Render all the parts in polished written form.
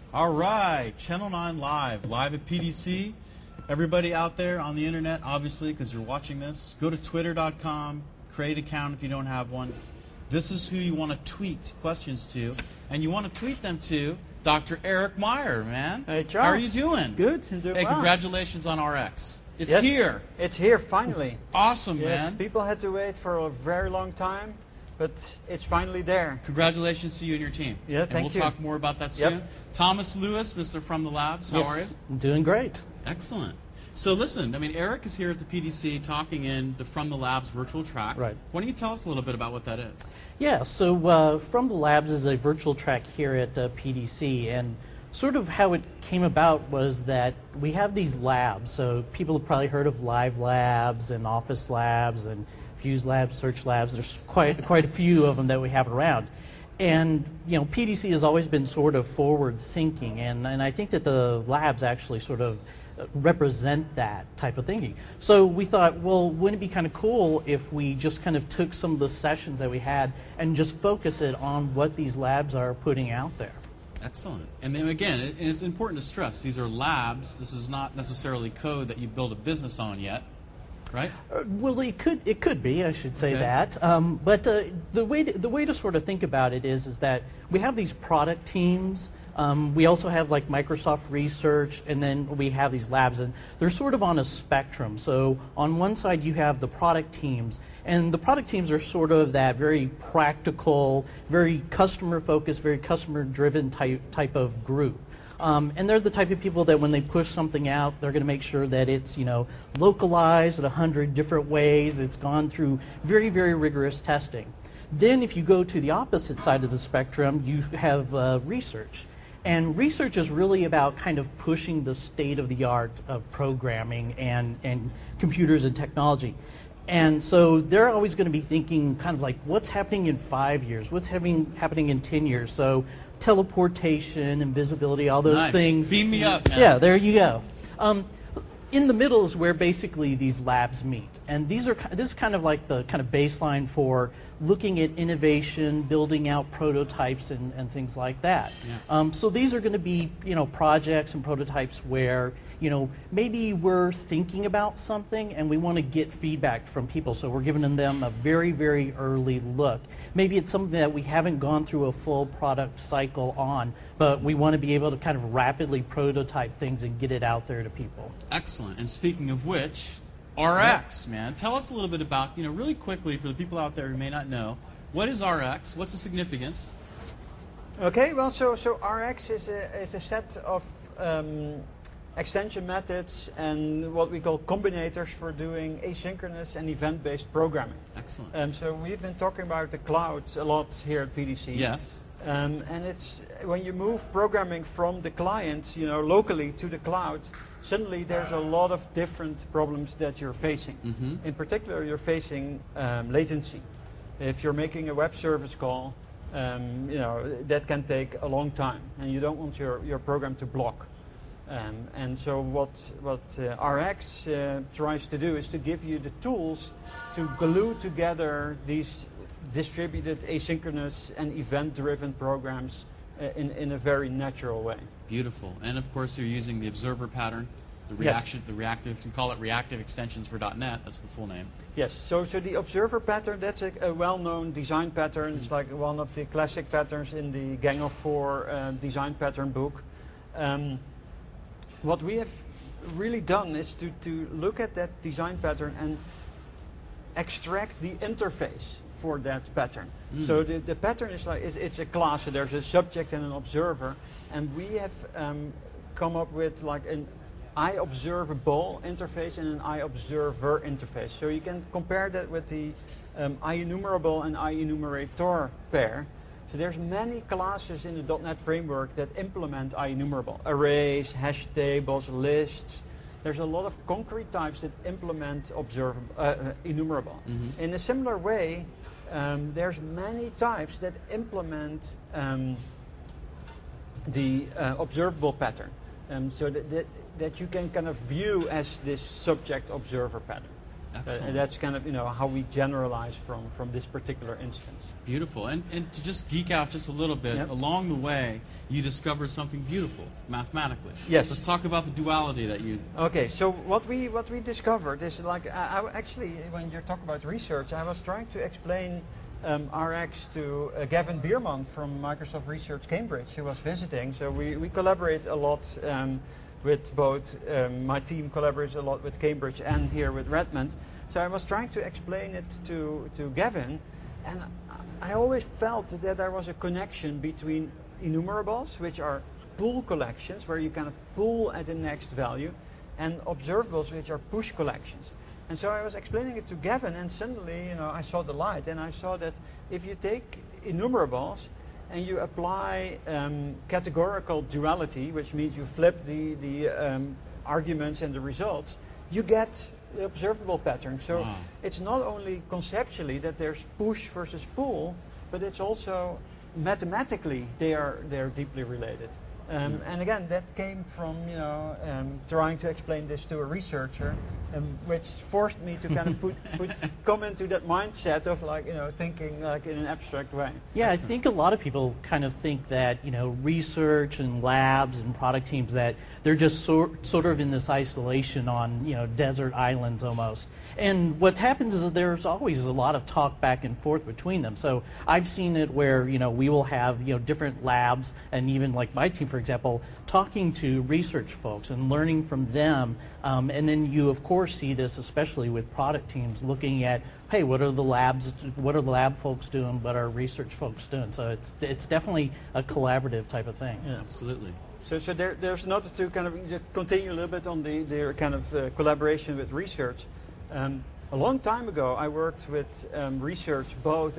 All right, Channel 9 live at PDC. Everybody out there on the internet, obviously, because you're watching this, go to twitter.com, create an account if you don't have one. This is who you want to tweet questions to, and you want to tweet them to Dr. Eric Meyer, man. Hey, Charles. How are you doing? Good. I'm doing Hey, well. congratulations on RX. It's Yes, here. It's here, finally. Awesome, Yes, man. people had to wait for a very long time, but it's finally there. Congratulations to you and your team. Yeah, and thank we'll you. talk more about that Yep. soon. Thomas Lewis, Mr. From the Labs, how are you? I'm doing great. Excellent. So listen, I mean, Eric is here at the PDC talking in the From the Labs virtual track. Right. Why don't you tell us a little bit about what that is? Yeah, so From the Labs is a virtual track here at PDC, and sort of how it came about was that we have these labs. So people have probably heard of Live Labs and Office Labs and Fuse Labs, Search Labs. There's quite a few of them that we have around. And, you know, PDC has always been sort of forward thinking, and I think that the labs actually sort of represent that type of thinking. So we thought, well, wouldn't it be kind of cool if we just kind of took some of the sessions that we had and just focus it on what these labs are putting out there? Excellent. And then again, it's important to stress, these are labs. This is not necessarily code that you build a business on yet, right? Well, it could be, I should say Okay. that. But the way to sort of think about it is that we have these product teams. We also have like Microsoft Research, and then we have these labs, and they're sort of on a spectrum. So on one side you have the product teams, and the product teams are sort of that very practical, very customer-focused, very customer-driven type of group. And they're the type of people that when they push something out, they're going to make sure that it's, you know, localized in 100 different ways. It's gone through very, very rigorous testing. Then if you go to the opposite side of the spectrum, you have research. And research is really about kind of pushing the state of the art of programming and computers and technology. And so they're always going to be thinking kind of like, what's happening in 5 years? What's happening in 10 years? So teleportation, invisibility, all those Nice. things. Beam me up, man. Yeah, there you go. In the middle is where basically these labs meet. And this is kind of like the kind of baseline for looking at innovation, building out prototypes and things like that. Yeah. So these are going to be, you know, projects and prototypes where, you know, maybe we're thinking about something and we want to get feedback from people. So we're giving them a very, very early look. Maybe it's something that we haven't gone through a full product cycle on, but we want to be able to kind of rapidly prototype things and get it out there to people. Excellent. And speaking of which, RX, man. Tell us a little bit about, you know, really quickly for the people out there who may not know, what is RX? What's the significance? Okay, well, so RX is a set of extension methods and what we call combinators for doing asynchronous and event-based programming. Excellent. So we've been talking about the cloud a lot here at PDC. Yes. And it's when you move programming from the client, you know, locally to the cloud, suddenly there's a lot of different problems that you're facing. Mm-hmm. In particular, you're facing latency. If you're making a web service call, you know, that can take a long time, and you don't want your program to block. And so what RX tries to do is to give you the tools to glue together these distributed asynchronous and event-driven programs in a very natural way. Beautiful. And of course, you're using the observer pattern, the reaction, the reactive. You can call it reactive extensions for .NET. That's the full name. Yes. So the observer pattern, that's a well-known design pattern. It's like one of the classic patterns in the Gang of Four design pattern book. What we have really done is to look at that design pattern and extract the interface for that pattern. So the pattern is like it's a class. So there's a subject and an observer, and we have come up with like an IObservable interface and an IObserver interface. So you can compare that with the IEnumerable and IEnumerator pair. So there's many classes in the .NET framework that implement IEnumerable. Arrays, hash tables, lists. There's a lot of concrete types that implement enumerable. Mm-hmm. In a similar way, there's many types that implement the observable pattern. So that you can kind of view as this subject-observer pattern. Excellent. That's kind of, you know, how we generalize from this particular instance. Beautiful. And to just geek out just a little bit, Yep. along the way, you discovered something beautiful mathematically. Yes. Let's talk about the duality that you. Okay, so what we discovered is like actually when you talk about research, I was trying to explain RX to Gavin Bierman from Microsoft Research Cambridge, who was visiting. So we collaborate a lot with both. My team collaborates a lot with Cambridge and here with Redmond. So I was trying to explain it to Gavin, and I always felt that there was a connection between enumerables, which are pull collections, where you kind of pull at the next value, and observables, which are push collections. And so I was explaining it to Gavin, and suddenly, I saw the light, and I saw that if you take enumerables and you apply categorical duality, which means you flip the arguments and the results, you get the observable pattern. So it's not only conceptually that there's push versus pull, but it's also mathematically they're deeply related. And again, that came from trying to explain this to a researcher, which forced me to kind of come into that mindset of thinking like in an abstract way. Yeah, excellent. I think a lot of people kind of think that research and labs and product teams, that they're just sort of in this isolation on desert islands almost. And what happens is that there's always a lot of talk back and forth between them. So I've seen it where we will have different labs, and even like my team, for example, talking to research folks and learning from them. And then you of course see this especially with product teams looking at, hey, what are the lab folks doing, what are research folks doing? So it's definitely a collaborative type of thing. Yeah, absolutely. So there's not to kind of just continue a little bit on the kind of collaboration with research. A long time ago, I worked with research both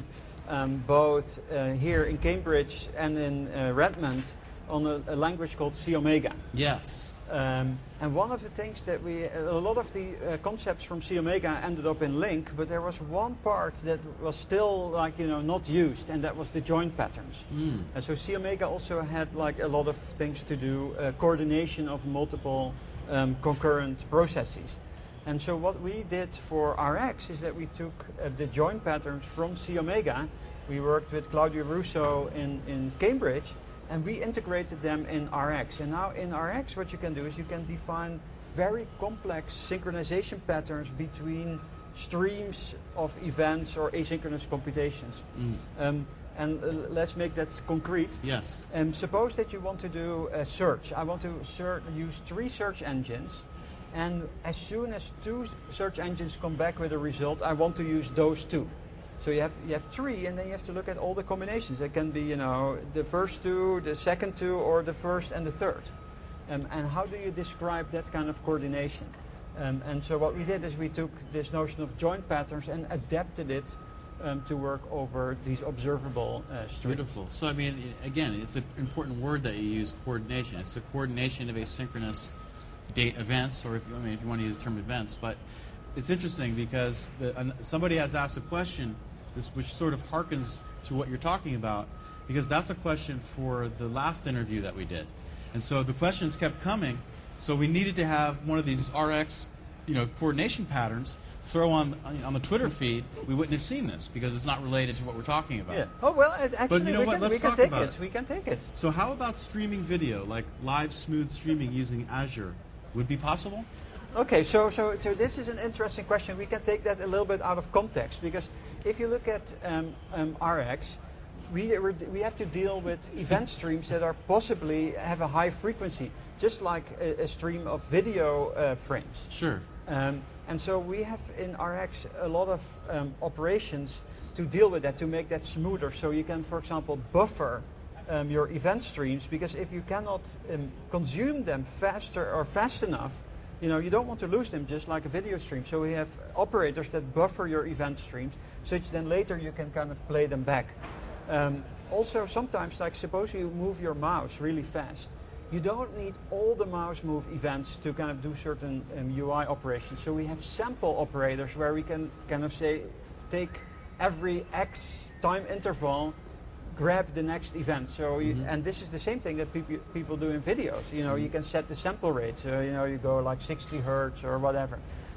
here in Cambridge and in Redmond on a language called C Omega. Yes. And one of the things that a lot of the concepts from C Omega ended up in Link, but there was one part that was still not used, and that was the joint patterns. And so C Omega also had a lot of things to do, coordination of multiple concurrent processes. And so what we did for RX is that we took the joint patterns from C Omega. We worked with Claudio Russo in Cambridge, and we integrated them in RX. And now in RX, what you can do is you can define very complex synchronization patterns between streams of events or asynchronous computations. And let's make that concrete. Yes. Suppose that you want to do a search. I want to use 3 search engines. And as soon as 2 search engines come back with a result, I want to use those 2. So you have 3, and then you have to look at all the combinations. It can be the first 2, the second 2, or the first and the third. And how do you describe that kind of coordination? And so what we did is we took this notion of joint patterns and adapted it to work over these observable streams. Beautiful. So I mean, again, it's an important word that you use, coordination. It's the coordination of asynchronous date events, or if you want to use the term events. But it's interesting because somebody has asked a question, which sort of harkens to what you're talking about, because that's a question for the last interview that we did. And so the questions kept coming, so we needed to have one of these RX coordination patterns throw on the Twitter feed. We wouldn't have seen this because it's not related to what we're talking about. Yeah. Oh, well, actually, but you know what? Let's talk about it. We can take it. So how about streaming video, like live smooth streaming using Azure? Would be possible? Okay, so this is an interesting question. We can take that a little bit out of context, because if you look at RX, we have to deal with event streams that are possibly have a high frequency, just like a stream of video frames. Sure. And so we have in RX a lot of operations to deal with that, to make that smoother. So you can, for example, buffer your event streams, because if you cannot consume them faster or fast enough, you don't want to lose them, just like a video stream. So we have operators that buffer your event streams, such then later you can kind of play them back. Also, sometimes, like suppose you move your mouse really fast, you don't need all the mouse move events to kind of do certain UI operations. So we have sample operators where we can kind of say, take every X time interval, grab the next event. So and this is the same thing that people do in videos. You can set the sample rate. So you go like 60 hertz or whatever.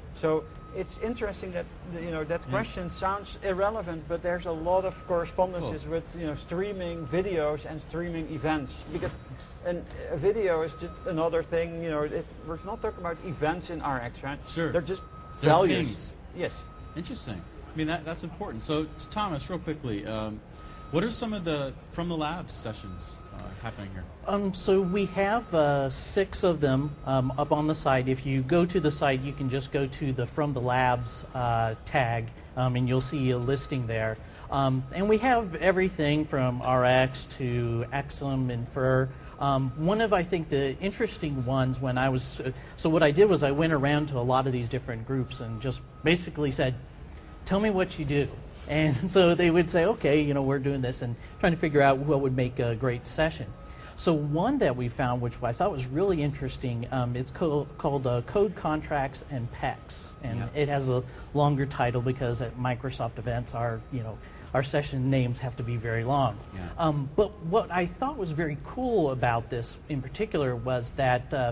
So it's interesting that that question sounds irrelevant, but there's a lot of correspondences with streaming videos and streaming events, because a video is just another thing. We're not talking about events in RX, right? Sure. They're just They're values. things. Yes. Interesting. I mean, that's important. So, Thomas, real quickly, what are some of the From the Labs sessions happening here? So we have 6 of them up on the site. If you go to the site, you can just go to the From the Labs tag, and you'll see a listing there. And we have everything from RX to Exum, Infer. One of, I think, the interesting ones when I was... So what I did was I went around to a lot of these different groups and just basically said, tell me what you do. And so they would say, okay, we're doing this, and trying to figure out what would make a great session. So one that we found, which I thought was really interesting, it's called Code Contracts and PECs. And it has a longer title because at Microsoft events, our session names have to be very long. Yeah. But what I thought was very cool about this in particular was that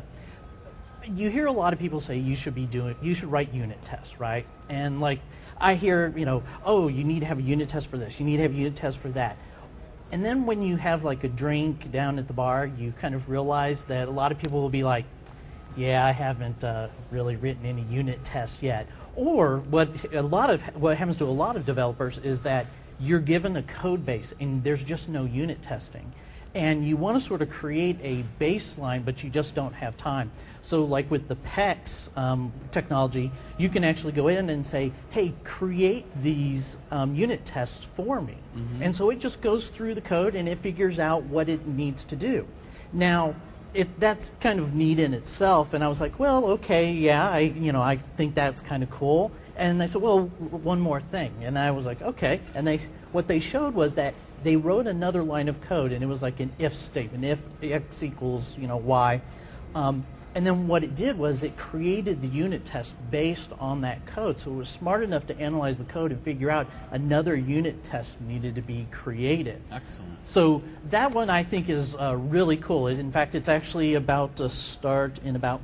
you hear a lot of people say you should write unit tests, right? And like I hear, oh, you need to have a unit test for this, you need to have a unit test for that. And then when you have like a drink down at the bar, you kind of realize that a lot of people will be like, yeah, I haven't really written any unit tests yet. Or what happens to a lot of developers is that you're given a code base and there's just no unit testing. And you want to sort of create a baseline, but you just don't have time. So like with the PECs technology, you can actually go in and say, hey, create these unit tests for me. Mm-hmm. And so it just goes through the code and it figures out what it needs to do. Now, that's kind of neat in itself. And I was like, well, okay, yeah, I think that's kind of cool. And they said, well, one more thing. And I was like, okay. And what they showed was that they wrote another line of code, and it was like an if statement, if x equals y. And then what it did was it created the unit test based on that code. So it was smart enough to analyze the code and figure out another unit test needed to be created. Excellent. So that one I think is really cool. In fact, it's actually about to start in about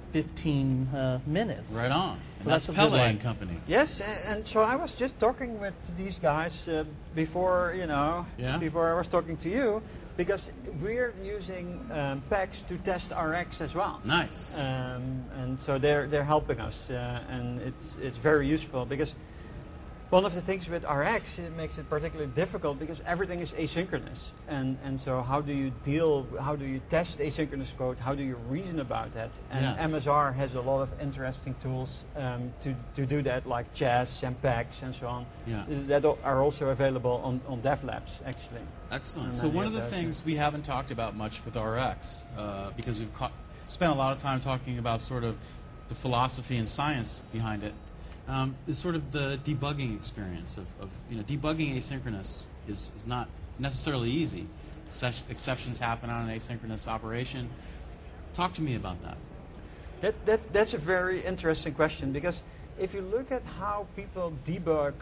15 minutes. Right on. So that's that's a Pele good one. and Company. Yes, and so I was just talking with these guys before, before I was talking to you, because we're using PECs to test RX as well. Nice. And so they're helping us, and it's very useful, because one of the things with RX, it makes it particularly difficult because everything is asynchronous. And so how do you test asynchronous code? How do you reason about that? And Yes. MSR has a lot of interesting tools to do that, like Chess and PECs and so on, Yeah. that are also available on DevLabs, actually. Excellent. And So many one of of the those, things we haven't talked about much with RX, because we've spent a lot of time talking about sort of the philosophy and science behind it, is sort of the debugging experience of debugging asynchronous is not necessarily easy. Exceptions happen on an asynchronous operation. Talk to me about that. That's a very interesting question, because if you look at how people debug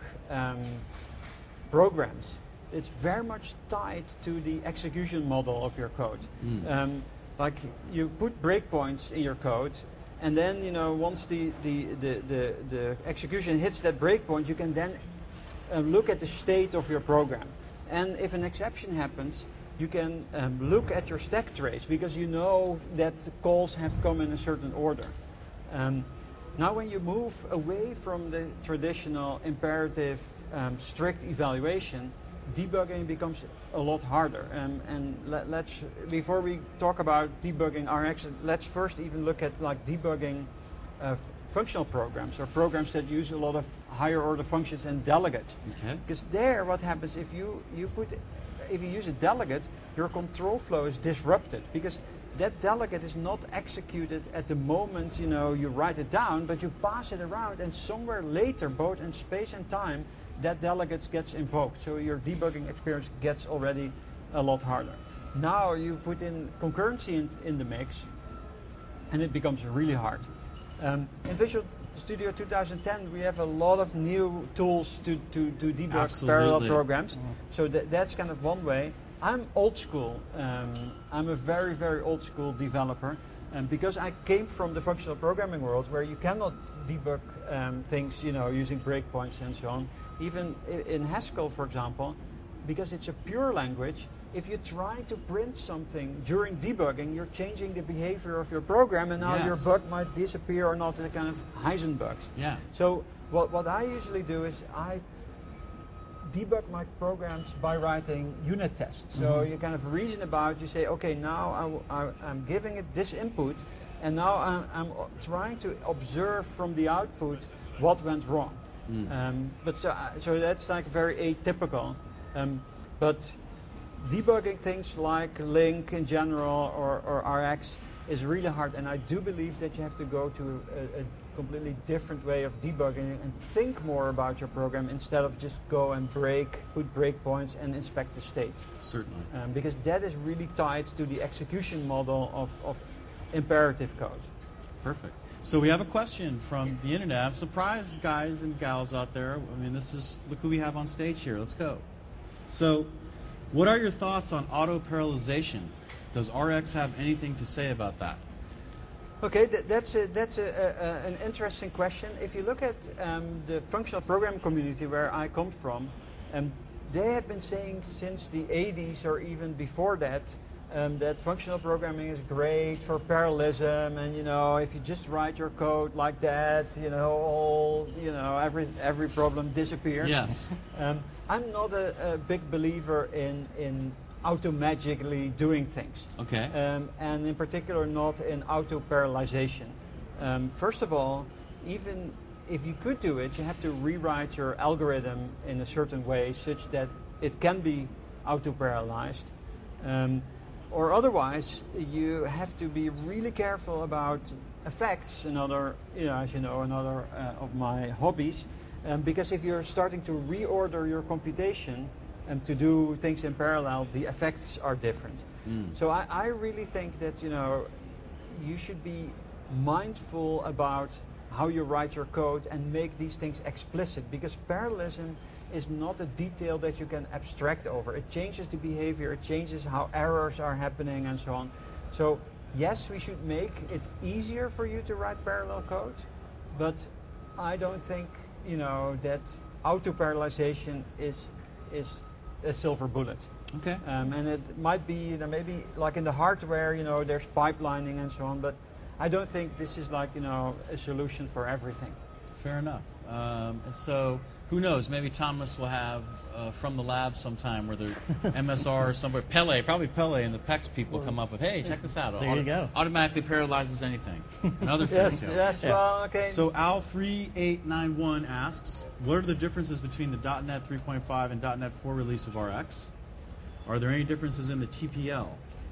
programs, it's very much tied to the execution model of your code. Like you put breakpoints in your code, and then once the execution hits that breakpoint, you can then look at the state of your program. And if an exception happens, you can look at your stack trace, because you know that the calls have come in a certain order. Now when you move away from the traditional imperative strict evaluation, debugging becomes a lot harder. And let's, before we talk about debugging RX, let's first even look at like debugging functional programs, or programs that use a lot of higher order functions and delegates. Okay. Because there, what happens if you use a delegate, your control flow is disrupted, because that delegate is not executed at the moment you write it down, but you pass it around, and somewhere later, both in space and time, that delegate gets invoked. So your debugging experience gets already a lot harder. Now you put in concurrency in the mix, and it becomes really hard. In Visual Studio 2010, we have a lot of new tools to debug Absolutely. parallel programs. So that's kind of one way. I'm old school. I'm a very, very old school developer. And because I came from the functional programming world where you cannot debug things, using breakpoints and so on. Even in Haskell, for example, because it's a pure language, if you try to print something during debugging, you're changing the behavior of your program, and now your bug might disappear or not, the kind of Heisenbugs. Yeah. So what I usually do is I debug my programs by writing unit tests. So you kind of reason about, you say, okay, now I'm giving it this input, and now I'm trying to observe from the output what went wrong. So that's like very atypical. But debugging things like Link in general or RX is really hard, and I do believe that you have to go to a completely different way of debugging and think more about your program instead of just go and put breakpoints and inspect the state. Certainly. Because that is really tied to the execution model of imperative code. Perfect. So we have a question from the internet. I'm surprised, guys and gals out there. I mean, look who we have on stage here. Let's go. So, what are your thoughts on auto-parallelization? Does RX have anything to say about that? Okay, that's an interesting question. If you look at the functional programming community where I come from, they have been saying since the 80s or even before that, that functional programming is great for parallelism, and if you just write your code like that, every problem disappears. Yes. I'm not a big believer in auto-magically doing things. Okay. And in particular not in auto-parallelization. First of all, even if you could do it, you have to rewrite your algorithm in a certain way such that it can be auto-parallelized. Or otherwise, you have to be really careful about effects, another of my hobbies. Because if you're starting to reorder your computation to do things in parallel, the effects are different. So I really think that you should be mindful about how you write your code and make these things explicit, because parallelism is not a detail that you can abstract over. It changes the behavior, it changes how errors are happening and so on. So yes, we should make it easier for you to write parallel code, but I don't think that auto-parallelization is a silver bullet. Okay. And it might be, maybe like in the hardware, there's pipelining and so on, but I don't think this is like, a solution for everything. Fair enough. And so, who knows? Maybe Thomas will have from the lab sometime where the MSR or somewhere, probably Pele and the PEX people come up with, hey, check this out. There you go. Automatically parallelizes anything. And other fairy tales. Yes, well, okay. So Al3891 asks, what are the differences between the .NET 3.5 and .NET 4 release of RX? Are there any differences in the TPL?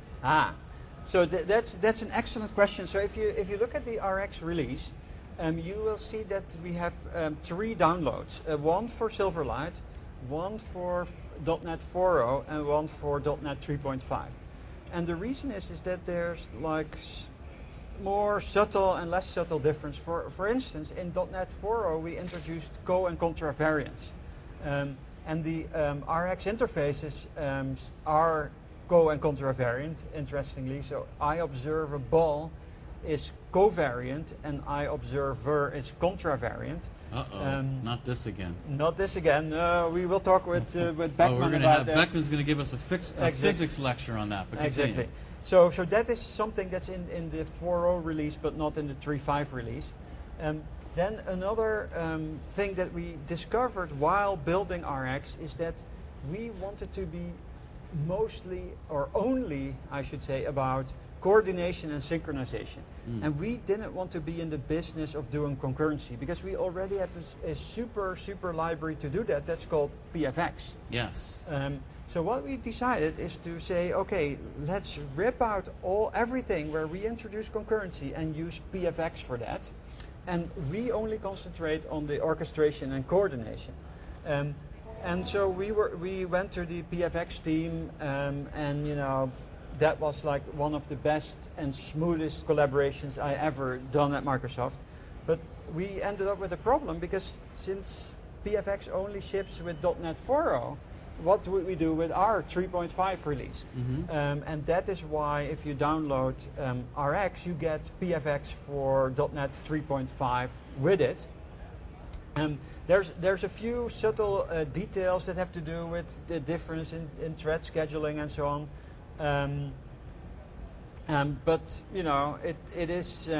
So that's an excellent question. So if you look at the RX release, you will see that we have 3 downloads. One for Silverlight, one for .NET 4.0, and one for .NET 3.5. And the reason is that there's like more subtle and less subtle difference. For instance, in .NET 4.0 we introduced co and contra variants. And the RX interfaces are co and contra variant, interestingly. So I observe a ball is covariant and I observer is contravariant. Not this again. Not this again. We will talk with Beckman about that. Beckman's going to give us a physics lecture on that. But exactly. So that is something that's in the 4.0 release, but not in the 3.5 release. Then another thing that we discovered while building RX is that we wanted to be mostly, or only, I should say, about coordination and synchronization. And we didn't want to be in the business of doing concurrency, because we already have a super library to do that. That's called PFX. Yes. So what we decided is to say, okay, let's rip out everything where we introduce concurrency and use PFX for that. And we only concentrate on the orchestration and coordination. And so we went to the PFX team, and that was like one of the best and smoothest collaborations I ever done at Microsoft. But we ended up with a problem, because since PFX only ships with .NET 4.0, what would we do with our 3.5 release? And that is why if you download RX, you get PFX for .NET 3.5 with it. There's a few subtle details that have to do with the difference in thread scheduling and so on. But you know, it is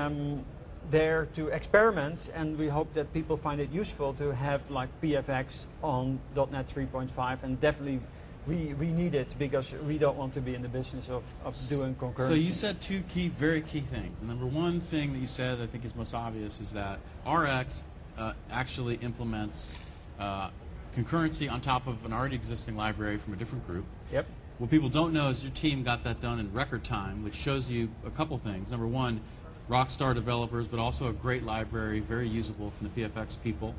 there to experiment, and we hope that people find it useful to have like PFX on .NET 3.5, and definitely we need it because we don't want to be in the business of doing concurrency. So you said two very key things. The number one thing that you said I think is most obvious is that RX actually implements concurrency on top of an already existing library from a different group. Yep. What people don't know is your team got that done in record time, which shows you a couple things. Number one, rockstar developers, but also a great library, very usable from the PFX people.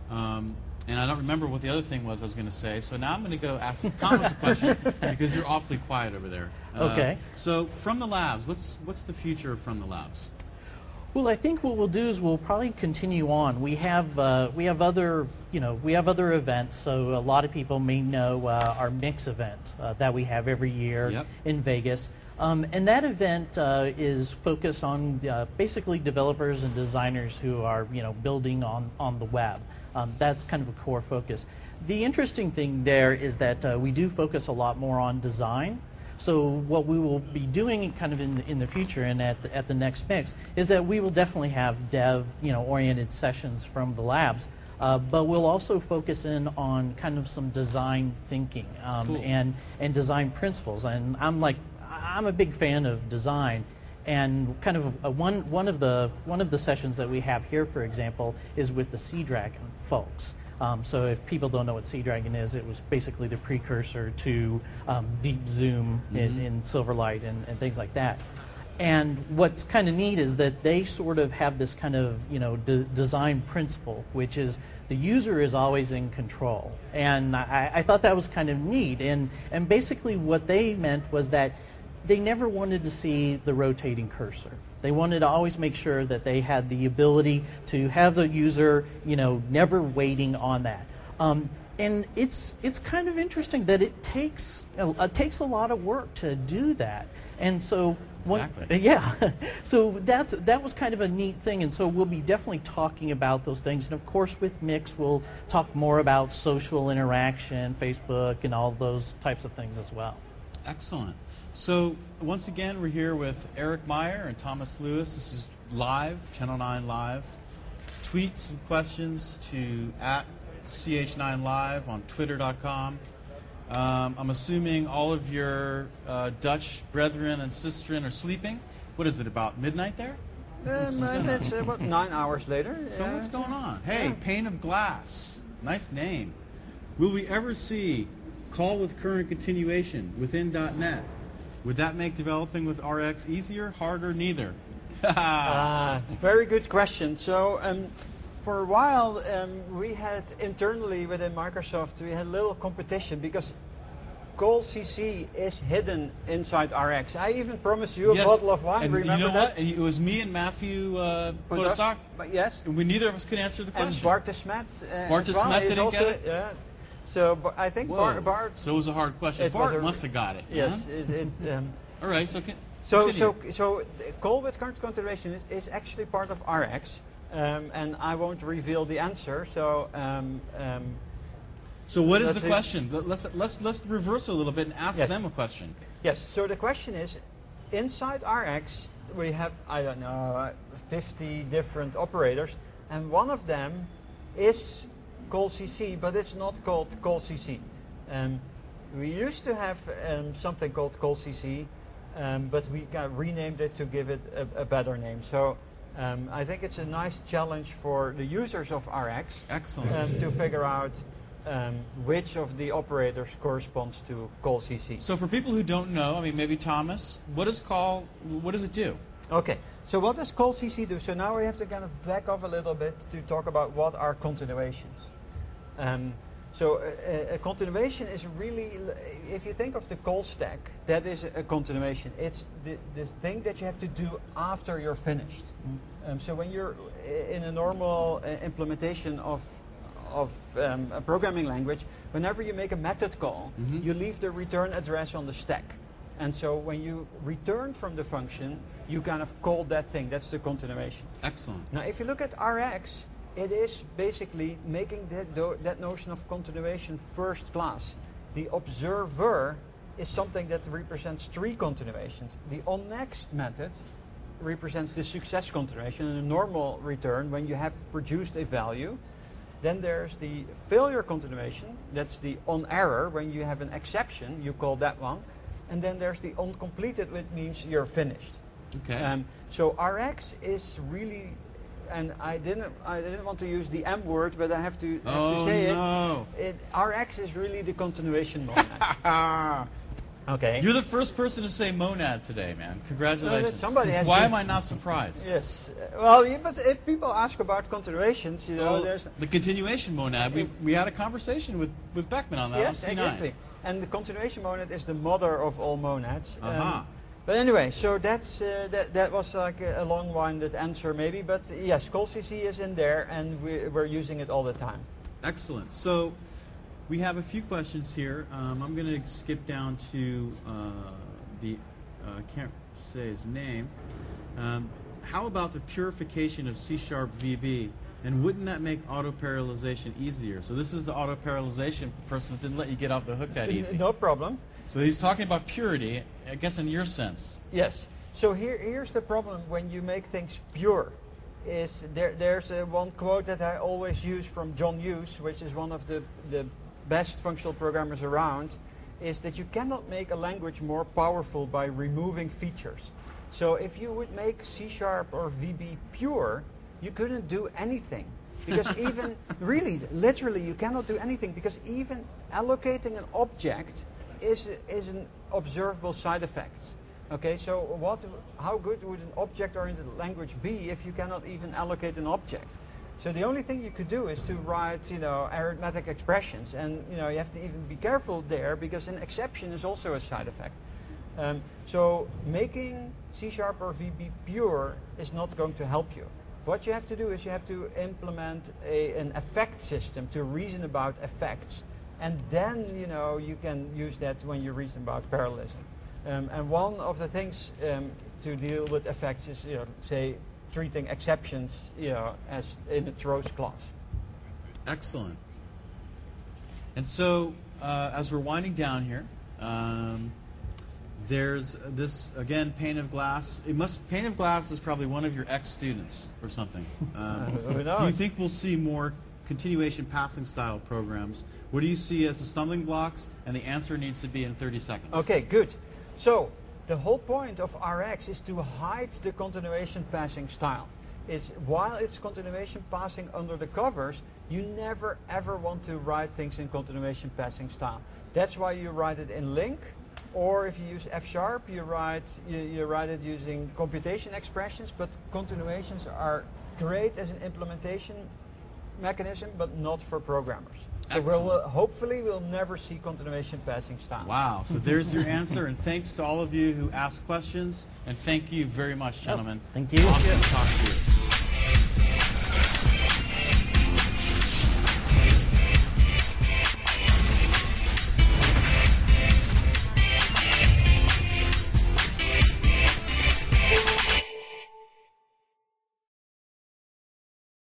And I don't remember what the other thing was I was going to say, so now I'm going to go ask Thomas a question because you're awfully quiet over there. Okay. So from the labs, what's the future of From the Labs? Well, I think what we'll do is we'll probably continue on. We have other events. So a lot of people may know our Mix event that we have every year in Vegas. And that event is focused on basically developers and designers who are building on the web. That's kind of a core focus. The interesting thing there is that we do focus a lot more on design. So what we will be doing kind of in the future and at the next Mix is that we will definitely have oriented sessions from the labs. But we'll also focus in on kind of some design thinking Cool. and design principles. And I'm a big fan of design, and kind of one of the sessions that we have here, for example, is with the Sea Dragon folks. So if people don't know what Sea Dragon is, it was basically the precursor to Deep Zoom in Silverlight and things like that. And what's kind of neat is that they sort of have this kind of design principle, which is the user is always in control. And I thought that was kind of neat. And basically what they meant was that they never wanted to see the rotating cursor. They wanted to always make sure that they had the ability to have the user, never waiting on that. And it's kind of interesting that it takes a lot of work to do that. And so, so that was kind of a neat thing. And so we'll be definitely talking about those things. And of course, with Mix, we'll talk more about social interaction, Facebook, and all those types of things as well. Excellent. So once again, we're here with Eric Meyer and Thomas Lewis. This is live, Channel 9 Live. Tweet some questions to @CH9Live on Twitter.com. I'm assuming all of your Dutch brethren and sistren are sleeping. What is it, about midnight there? It's about 9 hours later. So what's going on? Hey, Pane of Glass. Nice name. Will we ever see call with current continuation within .NET? Would that make developing with RX easier, harder, neither? Very good question. So for a while, we had internally within Microsoft, we had a little competition because CC is hidden inside RX. I even promised you a bottle of wine. And remember you know that? what? It was me and Matthew Potosak. Yes. And neither of us could answer the question. And Bart de Smet. Bart de Smet didn't get it? Yeah. So I think Bart. So it was a hard question. Bart must have got it. Yes. Huh? All right. So So call with current continuation is actually part of RX, and I won't reveal the answer. So. So what is the question? Let's reverse a little bit and ask them a question. Yes. So the question is, inside RX we have 50 different operators, and one of them is call CC, but it's not called call CC. We used to have something called call CC, but we renamed it to give it a better name. So I think it's a nice challenge for the users of RX. Excellent. To figure out which of the operators corresponds to call CC. So for people who don't know, I mean, maybe Thomas, what does it do? Okay. So what does call CC do? So now we have to kind of back off a little bit to talk about what are continuations. So a continuation is really, if you think of the call stack, that is a continuation. It's the thing that you have to do after you're finished. So when you're in a normal implementation of a programming language, whenever you make a method call, you leave the return address on the stack. And so when you return from the function, you kind of call that thing. That's the continuation. Excellent. Now, if you look at Rx, it is basically making that notion of continuation first class. The observer is something that represents 3 continuations. The onNext method represents the success continuation and a normal return when you have produced a value. Then there's the failure continuation. That's the onError. When you have an exception, you call that one. And then there's the onCompleted, which means you're finished. Okay. So Rx is really, and I didn't want to use the M word, but I have to say it. Rx is really the continuation monad. Okay. You're the first person to say monad today, man. Congratulations. Somebody has Why to. am I not surprised? Yes. Well, but if people ask about continuations, there's the continuation monad. We had a conversation with Beckman on that. yes, on C9. exactly. And the continuation monad is the mother of all monads. Uh-huh. But anyway, so that's that was like a long-winded answer, maybe. But yes, CallCC is in there, and we're using it all the time. Excellent. So we have a few questions here. I'm going to skip down to I can't say his name. How about the purification of C# VB? And wouldn't that make auto-parallelization easier? So this is the auto-parallelization person that didn't let you get off the hook that easy. No problem. So he's talking about purity, I guess in your sense. Yes. So here's the problem when you make things pure. Is there's one quote that I always use from John Hughes, which is one of the best functional programmers around, is that you cannot make a language more powerful by removing features. So if you would make C# or VB pure, you couldn't do anything. Because even, really, literally, you cannot do anything, because even allocating an object is an observable side effect. Okay, so how good would an object-oriented language be if you cannot even allocate an object? So the only thing you could do is to write, arithmetic expressions, and you have to even be careful there, because an exception is also a side effect. So making C# or VB pure is not going to help you. What you have to do is you have to implement an effect system to reason about effects, and then you can use that when you reason about parallelism. And one of the things to deal with effects is, say, treating exceptions, as in a throws clause. Excellent. And so, as we're winding down here, there's this, again, pane of glass. Pane of glass is probably one of your ex-students or something. Who knows? Do you think we'll see more continuation passing style programs? What do you see as the stumbling blocks? And the answer needs to be in 30 seconds. Okay, good. So the whole point of Rx is to hide the continuation passing style. While it's continuation passing under the covers, you never ever want to write things in continuation passing style. That's why you write it in LINQ, or if you use F#, you write it using computation expressions. But continuations are great as an implementation mechanism, but not for programmers. So hopefully we'll never see continuation passing style. Wow. So there's your answer, and thanks to all of you who asked questions, and thank you very much, gentlemen. Thank you. Awesome to talk to you.